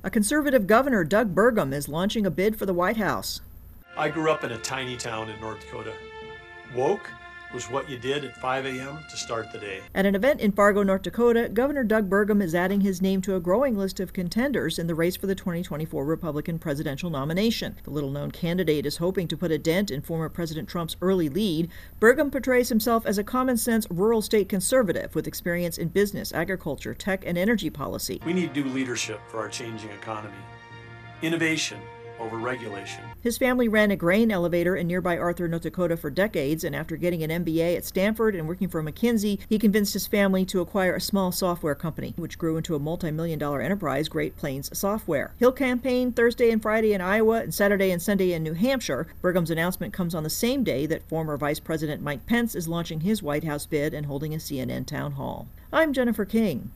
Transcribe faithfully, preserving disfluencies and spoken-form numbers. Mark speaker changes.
Speaker 1: A conservative governor, Doug Burgum, is launching a bid for the White House.
Speaker 2: I grew up in a tiny town in North Dakota. Woke was what you did at five a m to start the day.
Speaker 1: At an event in Fargo, North Dakota, Governor Doug Burgum is adding his name to a growing list of contenders in the race for the twenty twenty-four Republican presidential nomination. The little-known candidate is hoping to put a dent in former President Trump's early lead. Burgum portrays himself as a common-sense rural state conservative with experience in business, agriculture, tech, and energy policy.
Speaker 2: We need new leadership for our changing economy. Innovation over regulation.
Speaker 1: His family ran a grain elevator in nearby Arthur, North Dakota for decades, and after getting an M B A at Stanford and working for McKinsey, he convinced his family to acquire a small software company, which grew into a multi-million dollar enterprise, Great Plains Software. He'll campaign Thursday and Friday in Iowa and Saturday and Sunday in New Hampshire. Burgum's announcement comes on the same day that former Vice President Mike Pence is launching his White House bid and holding a C N N town hall. I'm Jennifer King.